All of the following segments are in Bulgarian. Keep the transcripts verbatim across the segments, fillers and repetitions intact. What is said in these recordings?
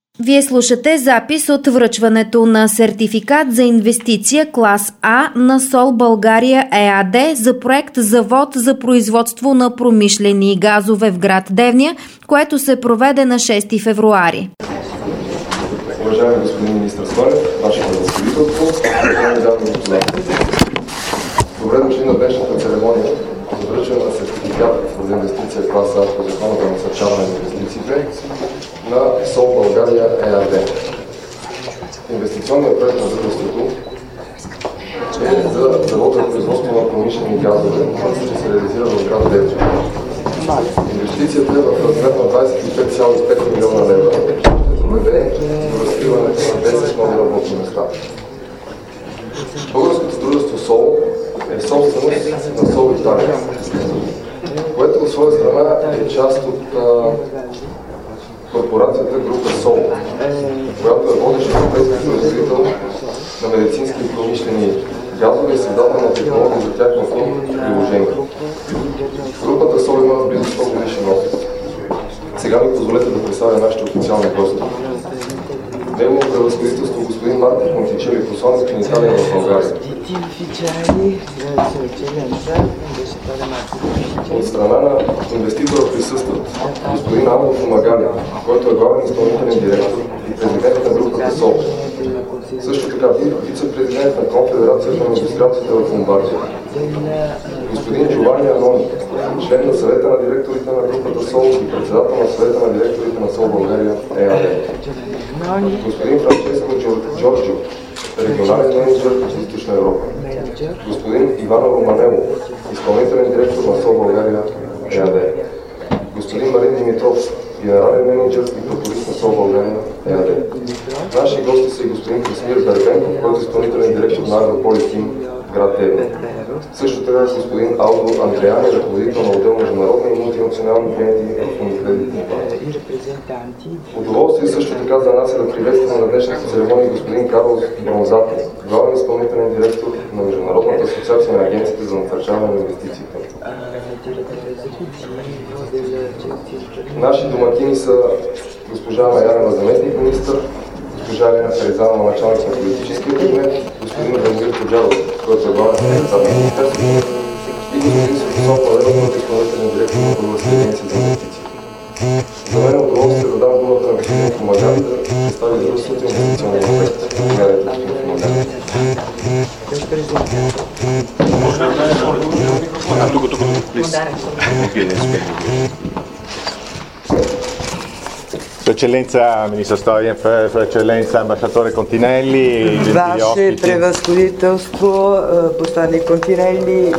Вие слушате запис от връчването на сертификат за инвестиция клас А на Сол България ЕАД за проект Завод за производство на промишлени газове в град Девня, което се проведе на шести февруари. Уважаеми господин министър Славев, Ваше превъзходителство, уважаеми дами и господа. Добре дошли на днешната церемония за връчване на сертификат за инвестиция клас А по Закона за насърчаване на инвестициите на Сол България ЕАД. Инвестиционният проект на дружеството е за завод за производство на промишлени газове, който ще се реализира в град Девня. Инвестицията е в размер на двадесет и пет цяло и пет милиона лева. Доведе до разкриването на десет нови работни места. Българското дружество Сол е собственост на Сол Италия, което от своя страна е част от а, корпорацията група Сол, която е водещ европейски производител на медицински и промишлени газове и създател на технологии за тяхното приложение. Групата Сол има близо сто годишен опит. Сега ми позволете да представя нашите официални гости. Негово превъзходителство господин Марко Контичели, посланник на Италия в България. От страна на инвеститора присъстват господин Андро Фумагали, който е главен изпълнителен директор и президент на групата Сол. Също така вице-президент на Конфедерацията на индустриалците в Ломбардия. Господин Джовани Анони, член на съвета на директорите на групата Сол и председател на съвета на директорите на Сол България ЕАД. Господин Франческо Джорджио, регионален менеджер в Източна Европа. Господин Ивано Романело, изпълнителен директор на Сол България ЕАД. Господин Марин Димитров, генерален менеджер и прокурист на Сол България ЕАД. Наши гости са и господин Красимир Бербенков, който е изпълнителен директор на Агрополитим град Девня. Също така господин Алдо Андреани, ръководител на отдел международни и мултинационални клиенти в Уникредитни банки. Удоволствие също така за нас е да приветстваме на днешната церемония господин Карлос Бронзато, главен изпълнителен директор на Международната асоциация на агенциите за насърчаване на инвестициите. Наши домакини са госпожа Маянева, заместник министър, госпожа Елена Терезанова, началник на политическия кабинет, господин Владимир Коджаров, който е главен секретар на министерството, и господин Светослав Павелов, който е изпълнителен директор на Българската агенция за инвестиции. За мен е удоволствие да дам думата на господин Фумагали да представи дружеството инвестиционния проект. Заповядайте, господин Фумагали. Тук, тук, тук, Sua Eccellenza Ministro Stoian, Sua Eccellenza Ambasciatore Continelli, Ваше превъзходителство, посланник Континелли,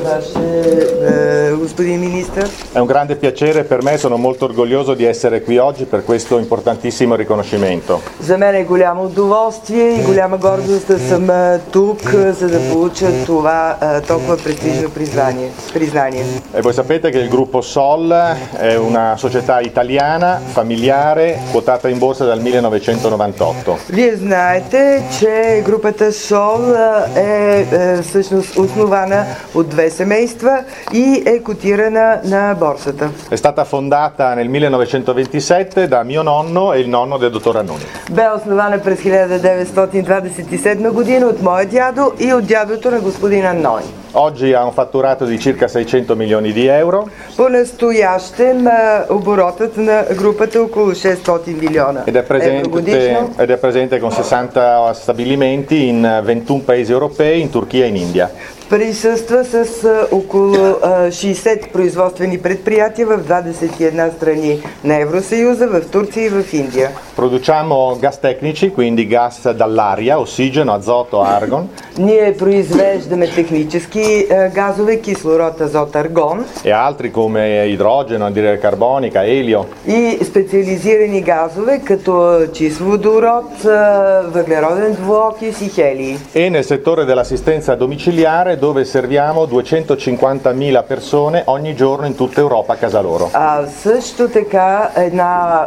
Ваше господин министър. È un grande piacere per me, sono molto orgoglioso di essere qui oggi per questo importantissimo riconoscimento. За мен е голямо удоволствие и голяма гордост да съм тук, за да получа това толкова престижно признание. признание. E voi sapete che il gruppo Sol è una società italiana, familiare, quotata in borsa dal millenovecentonovantotto. Вие знаете, че групата Сол е, е всъщност основана от две семейства и е котирана на борсата. È stata fondata nel millenovecentoventisette da mio nonno e il nonno del dottor Annoni. Бе основана през хиляда деветстотин двадесет и седма година от моя дядо и от дядото на господин Аннони. Oggi ha un fatturato di circa seicento milioni di euro. По-настоящем оборотът на групата е около шестстотин милиона ed è presente, ed è presente con sessanta stabilimenti in ventuno paesi europei, in Turchia e in India. Присъства с около шейсет производствени предприятия в двадесет и една страни на Евросъюза, в Турция и в Индия. Produciamo gas tecnici, quindi gas dall'aria, ossigeno, azoto, argon. Ние произвеждаме технически газове, кислород, азот, аргон. E altri come idrogeno, anidride carbonica, elio. И специализирани газове, като чист водород, въглероден двуокис и хелий. E nel settore dell'assistenza domiciliare, dove serviamo duecentocinquantamila persone ogni giorno in tutta Europa a casa loro. А също така една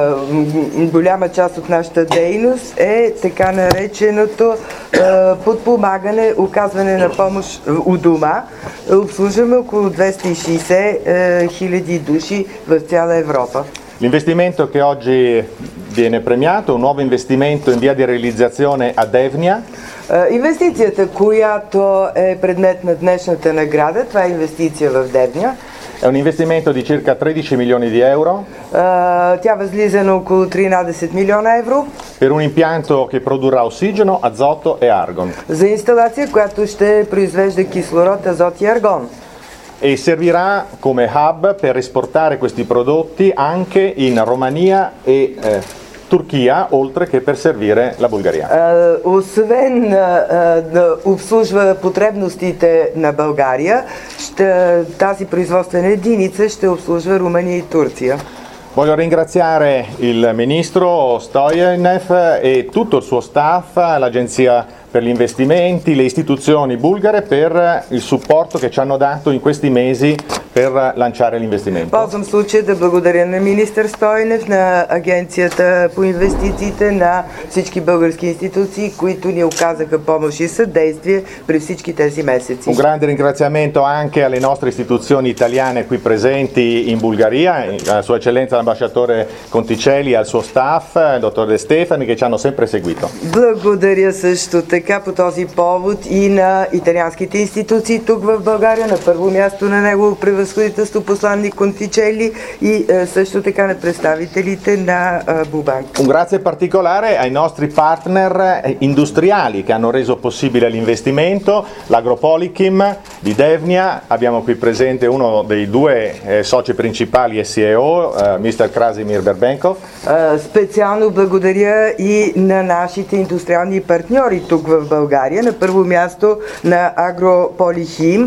е, голяма част от нашата дейност е така нареченото е, подпомагане, оказване на помощ у дома. Обслужваме около двеста и шейсет хиляди души в цяла Европа. L'investimento che oggi viene premiato è un nuovo investimento in via di realizzazione a Devnya. Инвестицията, която е предмет на днешната награда, това е инвестиция в Девня. È un investimento di circa tredici milioni di euro. Тя възлиза на около тринадесет милиона евро. Per un impianto che produrrà ossigeno, azoto e argon. За инсталация, която ще произвежда кислород, азот и аргон. E servirà come hub per esportare questi prodotti anche in Romania e eh, Turchia, oltre che per servire la Bulgaria. Uh, освен uh, да обслужва потребностите на България, ще, тази производствена единица ще обслужва Румъния и Турция. Voglio ringraziare il ministro Stoyanov e tutto il suo staff, l'Agenzia per gli investimenti, le istituzioni bulgare per il supporto che ci hanno dato in questi mesi per lanciare l'investimento. Ползвам случая да благодаря на министър Стойнев, на Агенцията по инвестициите, на всички български институции, които ни оказаха помощ и съдействие през всички тези месеци. Un grande ringraziamento anche alle nostre istituzioni italiane qui presenti in Bulgaria, a Sua Eccellenza l'ambasciatore Conticelli e al suo staff, il dottor De Stefani, che ci hanno sempre seguito. Благодаря също така по този повод и на италианските институции тук в България, на първо място на негово превъзходителство посланник Контичели и също така на представителите на Булбанк. Un grazie particolare ai nostri partner industriali che hanno reso possibile l'investimento, l'Agropolychem di Devnya. Abbiamo qui presente uno dei due eh, soci principali e C E O, eh, mister Krasimir Berbenkov. Специално благодаря и на нашите индустриални партньори тук в България. На първо място на Агрополихим,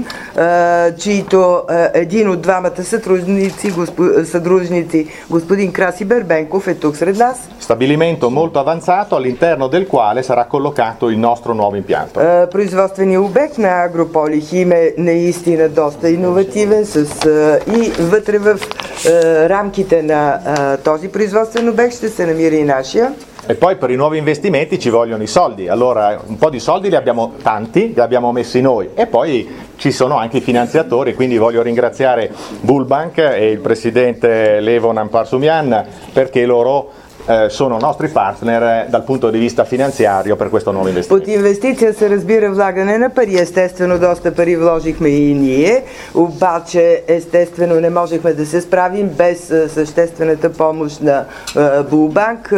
чието един от двамата сътрудници, съдружници, господин Краси Бербенков, е тук сред нас. Stabilimento molto avanzato all'interno del quale sarà collocato il nostro nuovo impianto. Производственият обект на Агрополихим е наистина доста иновативен с, и вътре в рамките на този производствен обект ще се намира и нашия. E poi per i nuovi investimenti ci vogliono i soldi, allora un po' di soldi li abbiamo tanti, li abbiamo messi noi e poi ci sono anche i finanziatori, quindi voglio ringraziare Bulbank e il presidente Levon Amparsumian perché loro eh, sono nostri partner dal punto di vista finanziario per questo nuovo investimento. Под инвестиция се разбира влагане на пари. Естествено, доста пари вложихме и ние, обаче естествено не можехме да се справим без съществената помощ на Булбанк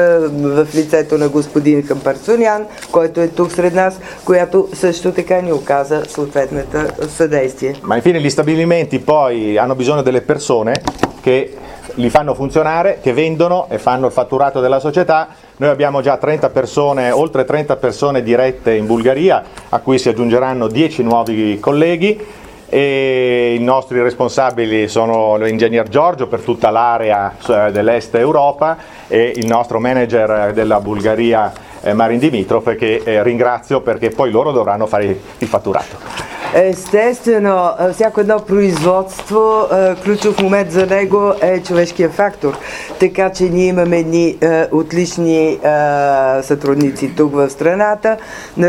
в лицето на господин Хампарсунян, който е тук сред нас, която също така ни оказа съответната съдействие. Ma infine gli stabilimenti poi hanno bisogno delle persone che li fanno funzionare, che vendono e fanno il fatturato della società. Noi abbiamo già trenta persone, oltre trenta persone dirette in Bulgaria, a cui si aggiungeranno dieci nuovi colleghi e i nostri responsabili sono l'ingegner Giorgio per tutta l'area dell'est Europa e il nostro manager della Bulgaria Marin Dimitrov, che ringrazio perché poi loro dovranno fare il fatturato. Естествено, всяко едно производство, ключов момент за него е човешкия фактор. Така че ние имаме ни отлични сътрудници тук в страната.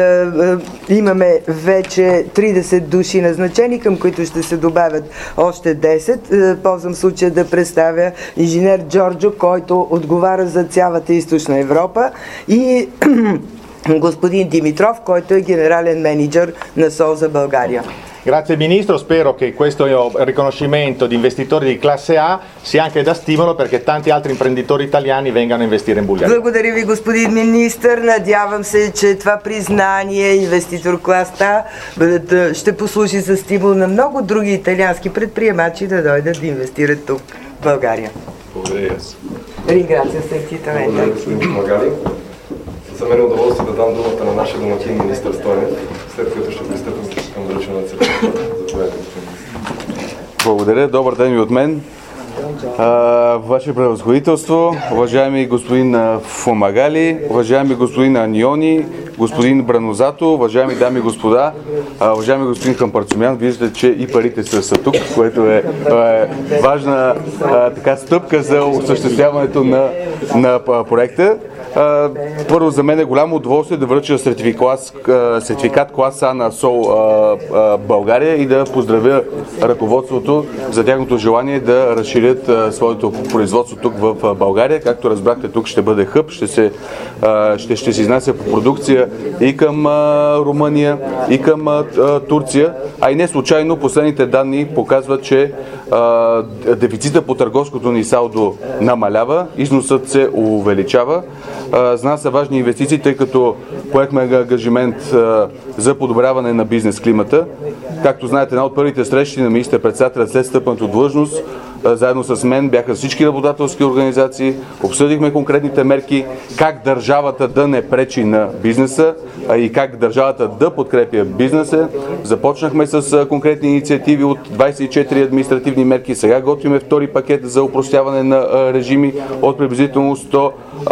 Имаме вече тридесет души назначени, към които ще се добавят още десет. Ползвам случая да представя инженер Джорджо, който отговаря за цялата източна Европа, и господин Димитров, който е генерален менеджер на СОЛ за България. Grazie Ministro, spero che questo riconoscimento di investitori di classe A sia anche da stimolo perché tanti altri imprenditori italiani vengano a investire in Bulgaria. Благодаря ви, господин министър. Надявам се, че това признание инвеститор клас А ще послужи за стимул на много други италиански предприемачи да дойдат да инвестират тук в България. Благодаря аз. Ringrazio sentitamente. Благодаря, господин Помагали. За мен е удоволствие да дам думата на нашия домакин министър Стойнев, след което ще пристъпим към връчване на сертификата. Заповядайте, господин министър. Благодаря. Добър ден и от мен. Ваше превъзходителство, уважаеми господин Фумагали, уважаеми господин Аниони, господин Бранозато, уважаеми дами и господа, уважаеми господин Хампарцумян, виждате, че и парите са, са тук, което е, е важна а, така стъпка за осъществяването на, на проекта. А, първо, за мен е голямо удоволствие да връча сертификат, сертификат клас А на СОЛ а, а, България и да поздравя ръководството за тяхното желание да разширят разширят а, своето производство тук в а, България. Както разбрахте, тук ще бъде хъб, ще се, а, ще, ще се изнася по продукция и към а, Румъния, и към а, Турция. А и не случайно последните данни показват, че а, дефицита по търговското ни салдо намалява, износът се увеличава. А, за нас са важни инвестиции, тъй като поехме ангажимент а, за подобряване на бизнес климата. Както знаете, една от първите срещи на министър-председателя след стъпването в длъжност, заедно с мен бяха всички работодателски организации, обсъдихме конкретните мерки, как държавата да не пречи на бизнеса и как държавата да подкрепя бизнеса. Започнахме с конкретни инициативи от двадесет и четири административни мерки. Сега готвиме втори пакет за опростяване на режими от приблизително сто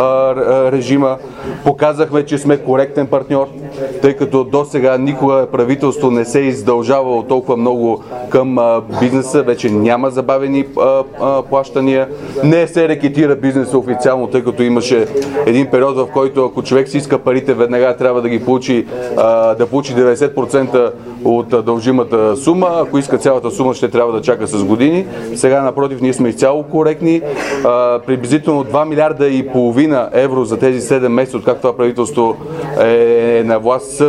режима. Показахме, че сме коректен партньор, тъй като до сега никога правителство не се е издължавало толкова много към бизнеса. Вече няма забавени плащания. Не се рекетира бизнеса официално, тъй като имаше един период, в който ако човек си иска парите, веднага трябва да ги получи, да получи деветдесет процента от дължимата сума. Ако иска цялата сума, ще трябва да чака с години. Сега, напротив, ние сме изцяло коректни. Приблизително два милиарда и половина евро за тези седем месеца, откакто това правителство е на власт, са,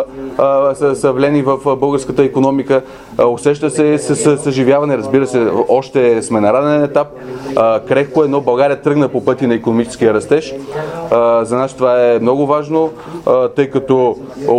са, са влени в българската икономика. Усеща се съживяване, разбира се, още сме на ранен етап. Крехко е, но България тръгна по пъти на икономическия растеж. За нас това е много важно, тъй като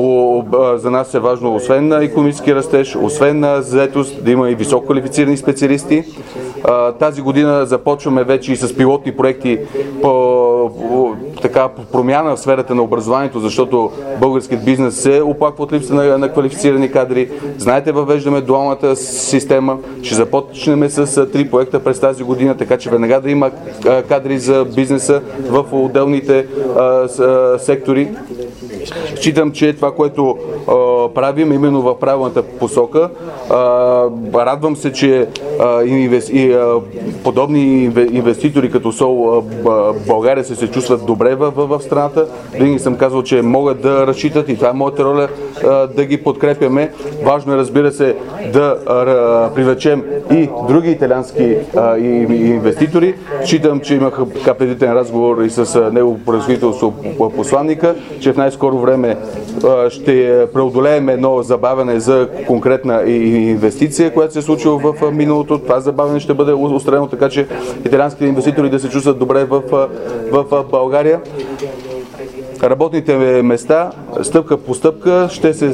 за нас е важно, освен на икономически растеж, освен на заетост, да има и високо квалифицирани специалисти. Тази година започваме вече и с пилотни проекти по, по така, по промяна в сферата на образованието, защото българският бизнес се оплаква от липса на, на квалифицирани кадри. Знаете, въвеждаме дуалната система. Ще започнем с три проекта през тази година, така че веднага да има кадри за бизнеса в отделните а, с, сектори. Считам, че това, което а, правим, именно в правилната посока. А, радвам се, че а, инвес, и, а, подобни инвеститори като СОЛ а, България се, се чувстват добре в, в, в страната. Винаги съм казал, че могат да разчитат и това е моята роля а, да ги подкрепяме. Важно е, разбира се, да а, привлечем и други италиански а, и, и инвеститори. Считам, че имах предварителен разговор и с него превъзходителство посланника, че в най-скоро време ще преодолеем едно забавяне за конкретна инвестиция, която се е случила в миналото. Това забавяне ще бъде устранено, така че италианските инвеститори да се чувстват добре в, в, в България. Работните места, стъпка по стъпка, ще се,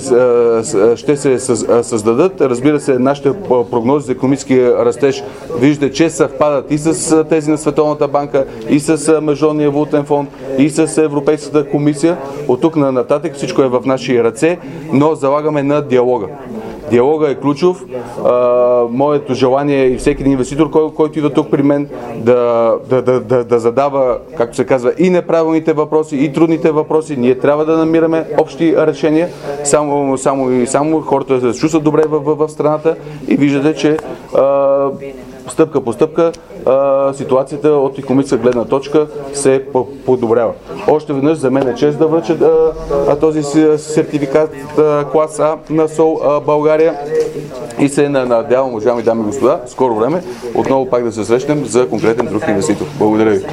ще се създадат. Разбира се, нашите прогнози за икономически растеж вижда, че съвпадат и с тези на Световната банка, и с Международния валутен фонд, и с Европейската комисия. От тук на нататък всичко е в наши ръце, но залагаме на диалога. Диалога е ключов. А, моето желание е и всеки един инвеститор, кой, който идва тук при мен, да, да, да, да, да задава, както се казва, и неправилните въпроси, и трудните въпроси. Ние трябва да намираме общи решения. Само, само и само хората да се чувстват добре в, в, в страната и виждате, че а, стъпка по стъпка а, ситуацията от икономическа гледна точка се подобрява. Още веднъж за мен е чест да връча а, този сертификат а, клас А на СОЛ а, България и се надявам, уважаеми дами и господа, скоро време отново пак да се срещнем за конкретен друг инвеститор. Благодаря ви.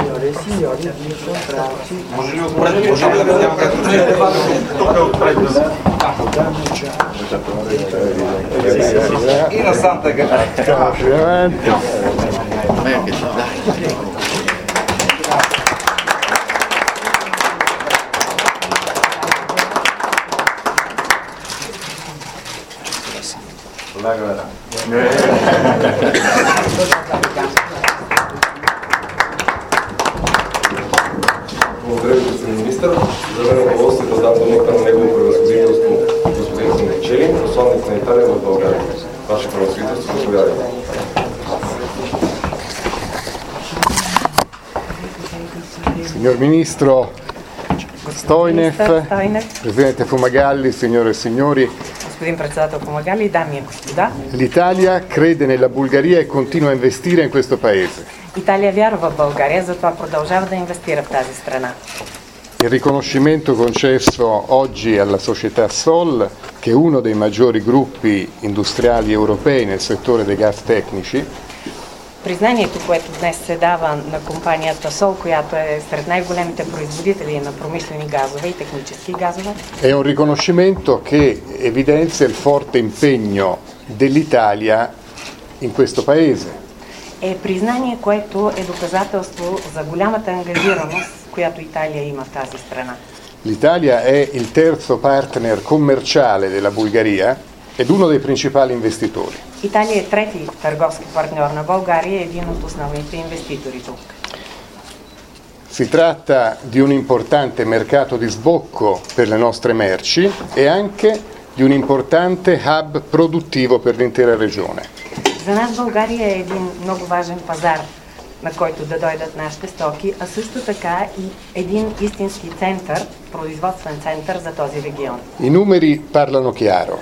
И на Санта Гара. Благодаря ви, господин министър. За мен е удоволствие да дам думата на негово превъзходителство господин Конечели, посланник на Италия в България. Ваше превъзходителство, заповядайте. Signor Ministro Stojnev, Presidente Fumagalli, signore e signori, господин председател Fumagalli, дами и господа, l'Italia crede nella Bulgaria e continua a investire in questo paese. Италия вярва в България, затова продължава да инвестира в тази страна. Il riconoscimento concesso oggi alla società Sol, che è uno dei maggiori gruppi industriali europei nel settore dei gas tecnici, Признанието, което днес се дава на компанията Сол, която е сред най-големите производители на промишлени газове и технически газове, è un riconoscimento che evidenzia il forte impegno dell'Italia in questo paese. е признание, което è доказателство за голямата ангажираност, която Италия има в тази страна. L'Italia è il terzo partner commerciale della Bulgaria ed uno dei principali investitori. Италия е трети търговски партньор на България и един от основните инвеститори тук. Si tratta di un importante mercato di sbocco per le nostre merci e anche di un importante hub produttivo per l'intera regione. За нас България е един много важен пазар, на който да дойдат нашите стоки, а също така и един истински център, производствен център за този регион. I numeri parlano chiaro.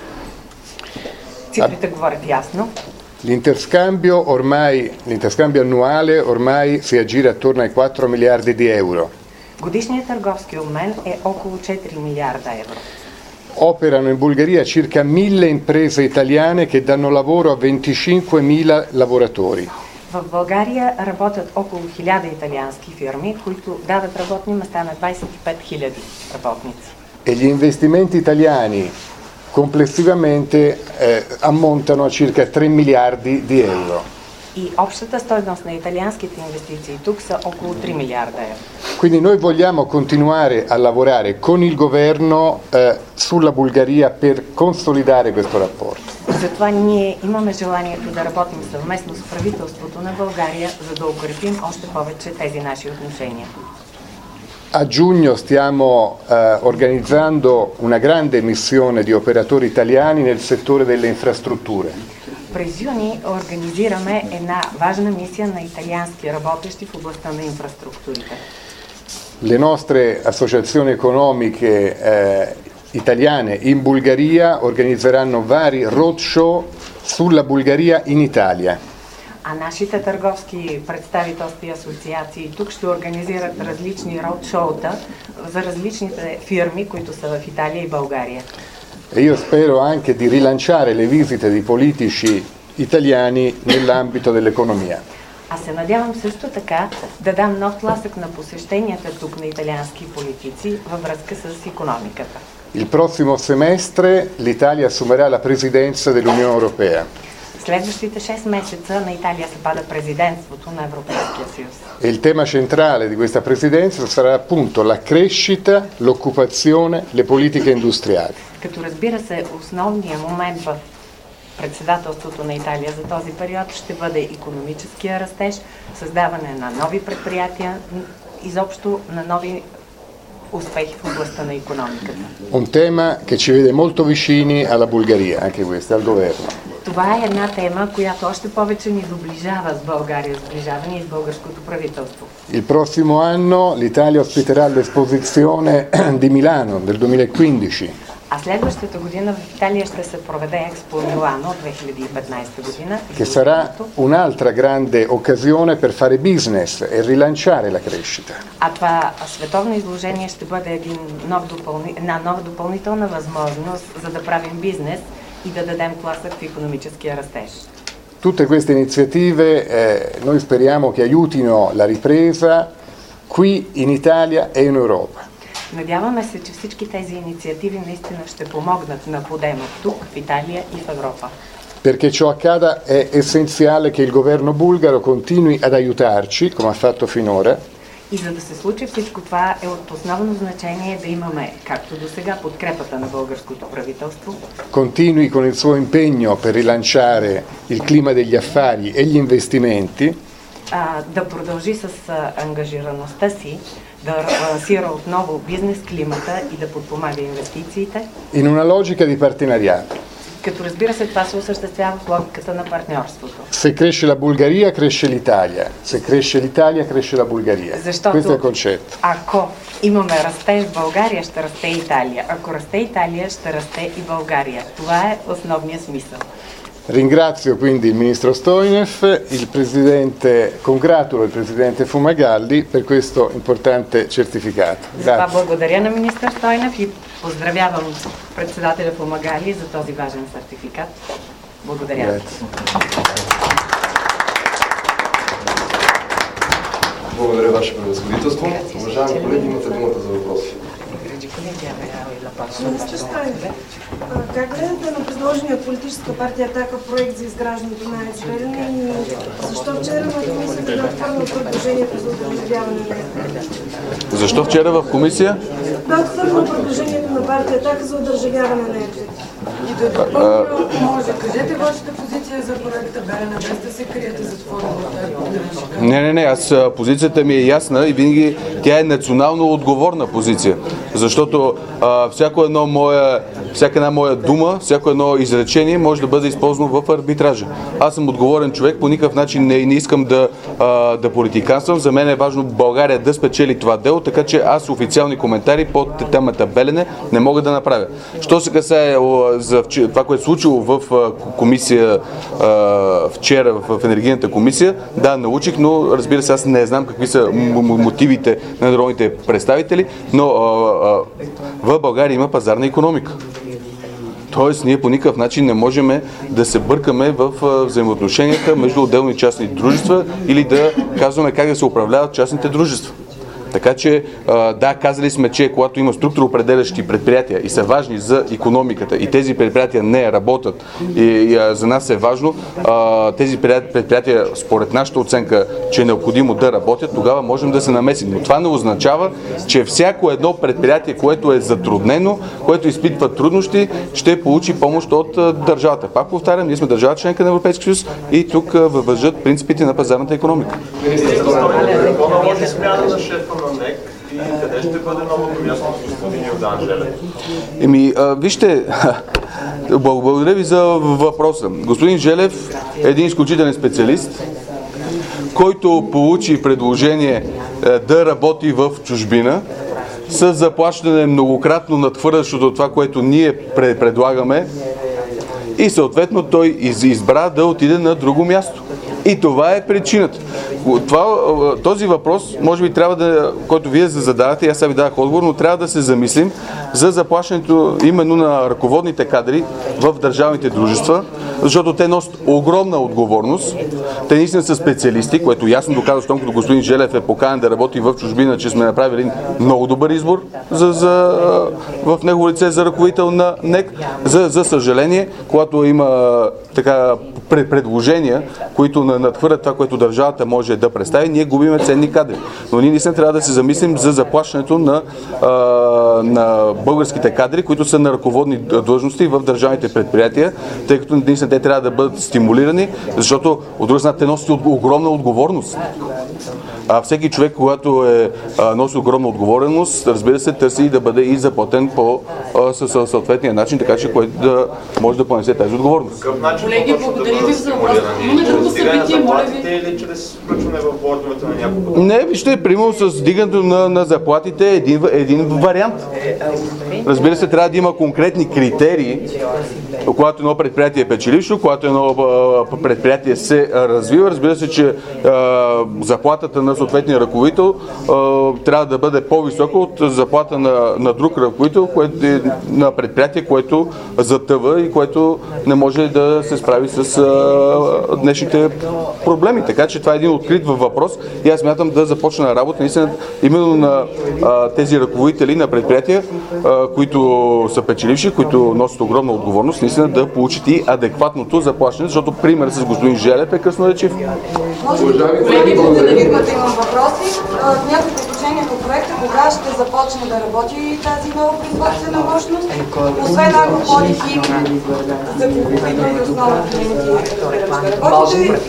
Цифрите говорят ясно. L'interscambio ormai, l'interscambio annuale ormai si aggira attorno ai quattro miliardi di euro. Годишният търговски обмен е около четири милиарда евро. Operano in Bulgaria circa mille imprese italiane che danno lavoro a venticinquemila lavoratori. В България работят около хиляда италиански фирми, които дават работни места на двадесет и пет хиляди работници. E gli investimenti italiani complessivamente eh, ammontano a circa tre miliardi di euro. И общата стойност на италианските инвестиции тук са около три милиарда евро. Quindi noi vogliamo continuare a lavorare con il governo eh, sulla Bulgaria per consolidare questo rapporto. Затова ние имаме желанието да работим съвместно с правителството на България, за да укрепим още повече тези наши отношения. A giugno stiamo eh, organizzando una grande missione di operatori italiani nel settore delle infrastrutture. През юни организираме една важна мисия на италиански работещи в областта на инфраструктурите. Le nostre associazioni economiche eh, italiane in Bulgaria organizzeranno vari roadshow sulla Bulgaria in Italia. А нашите търговски представителства и асоциации тук ще организират различни роудшоута за различните фирми, които са в Италия и България. E io spero anche di rilanciare le visite di politici italiani nell'ambito dell'economia. А се надявам също така да дам нов тласък на посещенията тук на италиански политици във връзка с икономиката. Il prossimo semestre l'Italia assumerà la presidenza dell'Unione Europea. Следващите шест месеца на Италия се пада президентството на Европейския съюз. E il tema centrale di questa presidenza sarà appunto la crescita, l'occupazione, le politiche industriali. Като разбира се, основният момент в председателството на Италия за този период ще бъде икономическия растеж, създаване на нови предприятия, изобщо на нови успехи в областта на икономиката. Un tema che ci vede molto vicini alla Bulgaria, anche questo, al governo. Това е една тема, която още повече ни доближава с България, сближаване и с българското правителство. Il prossimo anno l'Italia ospiterà l'esposizione di Milano del duemilaquindici. А следващата година в Италия ще се проведе Експо Милано две хиляди и петнадесета година. Che sarà un'altra grande occasione per fare business e rilanciare la crescita. А това световно изложение ще бъде един нов допълни... една нова допълнителна възможност за да правим бизнес и да дадем тласък в икономическия растеж. Tutte queste iniziative eh, noi speriamo che aiutino la ripresa qui in Italia e in Europa. Надяваме се, че всички тези инициативи наистина ще помогнат на подема тук, в Италия и в Европа. Perché ciò accada è essenziale che il governo bulgaro continui ad aiutarci, come ha fatto finora. И за да се случи всичко това е от основно значение да имаме, както до сега, подкрепата на българското правителство. Continui con il suo impegno per rilanciare il clima degli affari e gli investimenti. А, да продължи с а, ангажираността си, да лансира отново бизнес климата и да подпомага инвестициите. In una logica di partenariato. Като разбира се, това се осъществява в логиката на партньорството. Se cresce la Bulgaria, cresce l'Italia. Se cresce l'Italia, cresce la Bulgaria. Защото Questo è il concetto. Ако имаме растеж в България, ще расте Италия. Ако расте Италия, ще расте и България. Това е основният смисъл. Ringrazio quindi il Ministro Stoinev, il Presidente, congratulo il Presidente Fumagalli per questo importante certificato. Затова благодаря на министър Стойнев и поздравявам председателя Фумагали за този важен сертификат. Благодаря. Grazie. Благодаря, Ваше превъзходителство. Уважаеми колеги, имате думата за въпроси. Министър Стойнев, как гледате на предложения от политическа партия „Атака“ проект за изграждането на АЕЦ „Белене и защо вчера в комисията бе отхвърлено предложението за удължаване на АЕЦ? Защо вчера в комисия? Бе отхвърлено предложението на партия „Атака“ за удължаване на АЕЦ. И да допълня, може да кажете вашата позиция за проекта „Белене“, без да се криете зад формулата. Не, не, не, аз позицията ми е ясна и винаги тя е национално отговорна позиция, защото а, всяко едно моя, всяка една моя дума, всяко едно изречение може да бъде използвано в арбитража. Аз съм отговорен човек, по никакъв начин не, не искам да, а, да политиканствам. За мен е важно България да спечели това дело, така че аз официални коментари по темата Белене не мога да направя. Що се касае за това, което е случило в комисия вчера, в енергийната комисия, да, научих, но разбира се, аз не знам какви са мотивите на народните представители, но в България има пазарна икономика. Тоест, ние по никакъв начин не можем да се бъркаме в взаимоотношенията между отделни частни дружества или да казваме как да се управляват частните дружества. Така че, да, казали сме, че когато има структуроопределящи предприятия и са важни за икономиката и тези предприятия не работят и, и за нас е важно тези предприятия, според нашата оценка, че е необходимо да работят, тогава можем да се намесим. Но това не означава, че всяко едно предприятие, което е затруднено, което изпитва трудности, ще получи помощ от държавата. Пак повтарям, ние сме държава членка на Европейския съюз и тук въвържат принципите на пазарната икономика. На НЕК и къде ще бъде новото място на господин Йордан Желев? Еми, а, вижте, благодаря ви за въпроса. Господин Желев е един изключителен специалист, който получи предложение да работи в чужбина с заплащане многократно надхвърлящото това, което ние предлагаме, и съответно той избра да отиде на друго място. И това е причината. Това, този въпрос, може би трябва да, който вие задавате, аз сега ви дадах отговор, но трябва да се замислим за заплащането именно на ръководните кадри в държавните дружества, защото те носят огромна отговорност. Те наистина са специалисти, което ясно доказва, щом като господин Желев е поканен да работи в чужбина, че сме направили много добър избор за, за, в негово лице за ръководител на НЕК. За, за съжаление, когато има така предложения, които надхвърлят това, което държавата може да представи, ние губиме ценни кадри. Но ние наистина трябва да се замислим за заплащането на, а, на българските кадри, които са на ръководни длъжности в държавните предприятия, тъй като наистина те трябва да бъдат стимулирани, защото от друга страна те носят огромна отговорност. А всеки човек, когато е а, носи огромна отговорност, разбира се, търси и да бъде и заплатен по а, със съответния начин, така че който да може да понесе тази отговорност. Колеги, благодаря ви за въпрос. Имаме друго събитие, моля ви. Или чрез включване в бордовете на няколко? Не, вижте, примерно с дигането на, на заплатите е един, един вариант. Разбира се, трябва да има конкретни критерии, когато едно предприятие е печелившо, когато едно а, предприятие се развива. Разбира се, че а, заплатата на съответния ръководител а, трябва да бъде по-висока от заплата на, на друг ръководител, което е на предприятие, което затъва и което не може да се справи с а, днешните проблеми. Така че това е един открит въпрос и аз смятам да започна работа наистина именно на а, тези ръководители на предприятия, а, които са печеливши, които носят огромна отговорност, наистина да получат и адекватното заплащане, защото пример с господин Желев е красноречив. Колеги, благодаря ви, имате имам въпроси. Няколко уточнения по проекта, кога ще започне да работи тази нова производствена мощност, освен Агрополи Хим, за които и основно клиенти работите.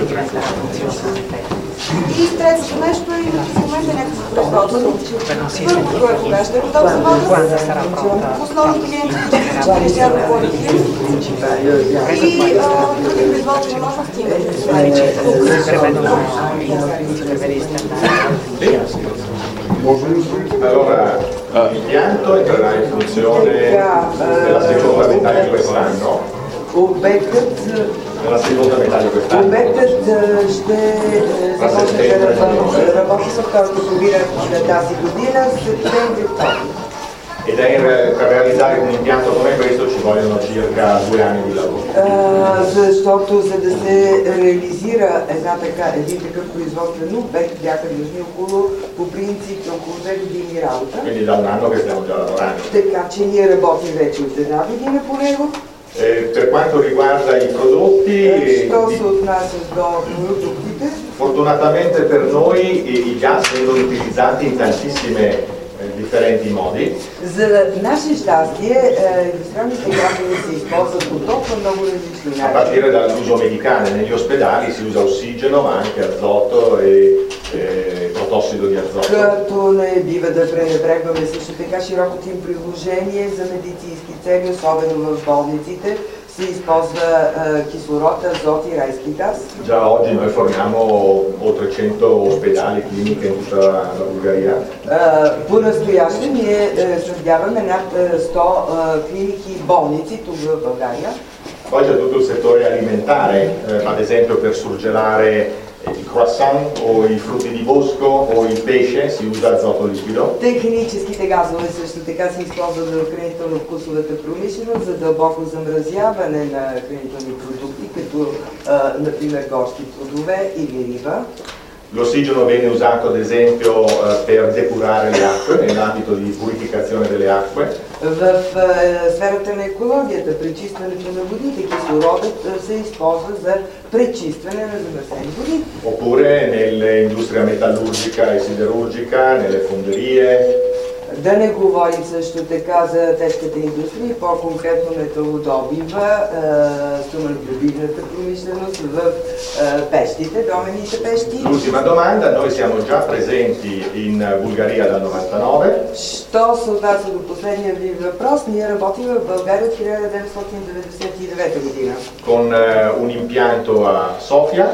И третото нещо е в момента някакво производство. Първото е кога ще е готов завода, основни клиенти, които ще Агрополи Хим и други производствени мощности Allora, l'impianto entrerà in funzione nella seconda metà di quest'anno. Обектът, обектът ще започне да работи с второто половина на тази година, септември-октомври. ed è per realizzare un impianto come questo ci vogliono circa due anni di lavoro. Uh, защото за да се реализира една така, един такъв производствен обект бяха нужни около, по принцип, около две години работа. Quindi da un anno che stiamo già lavorando. Така че ние работим вече от една година по него. Eh, per quanto riguarda i prodotti, Що се отнася до продуктите? Fortunatamente per noi i, i gas vengono utilizzati in tantissime eh, differenti modi. За наше щастие, индустриалните газове се използват по толкова много различни A partire начини. dall'uso medicale, negli ospedali si usa ossigeno ma anche azoto e eh, protossido di azoto. Като не бива да пренебрегваме също така широкото им приложение за медицински цели, особено в болниците, се използва uh, кислород, азот и райски газ. Già oggi noi forniamo oltre cento ospedali, cliniche in tutta la Bulgaria. Uh, по-настояще ние uh, снабдяваме над uh, сто uh, клиники и болници тук в България. Poi c'è tutto il settore alimentare, eh, ad esempio per surgelare i croissant o i frutti di bosco o il pesce si usa azoto liquido. Техническите газове също така се използват в хранително-вкусовата промишленост за дълбоко замразяване на хранителни продукти, като uh, например горски плодове или риба. L'ossigeno viene usato ad esempio eh, per depurare le acque, nell'ambito di purificazione delle acque. В uh, сферата на екологията, пречистването на водите, кислородът uh, се използва за пречистване на замърсени води. Oppure nell'industria metallurgica e siderurgica, nelle fonderie. Да не говорим също така за тежката индустрия, по-конкретно металодобива, стоманодобивната промишленост в пещите, доменните пещи. L'ultima domanda, noi siamo già presenti in Bulgaria dal novantanove. Що се отнася до последния ви въпрос, ние работим в България от хиляда деветстотин деветдесет и девета година. Con eh, un impianto a Sofia.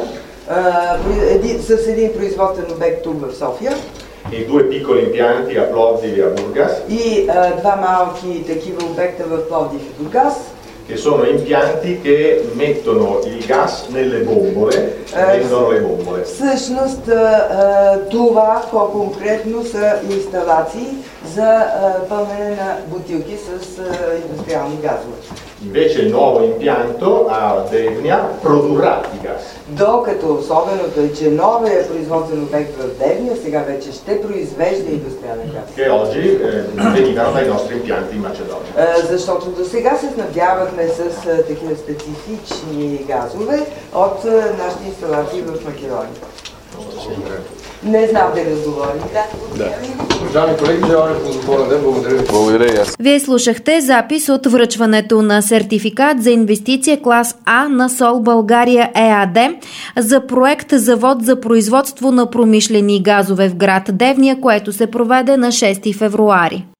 Uh, с един производствен обект тук в София. E due piccoli impianti a Plovdiv e a Burgas. И uh, два малки такива обекта в Пловдив и Бургас. Che sono impianti che mettono il gas nelle bombole, uh, vendono le bombole. Всъщност uh, това по-конкретно са инсталации за uh, пълнене на бутилки с uh, индустриални газове. Invece il nuovo impianto a Devnya produrrà i gas. Докато особеното е, че новия производствен обект в Девня сега вече ще произвежда индустриален газ. Che oggi eh, venivano dai nostri impianti in Macedonia. Uh, защото до сега се снабдявахме с uh, такива специфични газове от uh, нашите инсталации в Македония. Не знам дали отговорих. Да. Уважаеми колеги, желая ползотворен ден. Благодаря ви. Благодаря и аз. Вие слушахте запис от връчването на сертификат за инвестиция клас А на Сол България ЕАД за проект Завод за производство на промишлени газове в град Девня, което се проведе на шести февруари.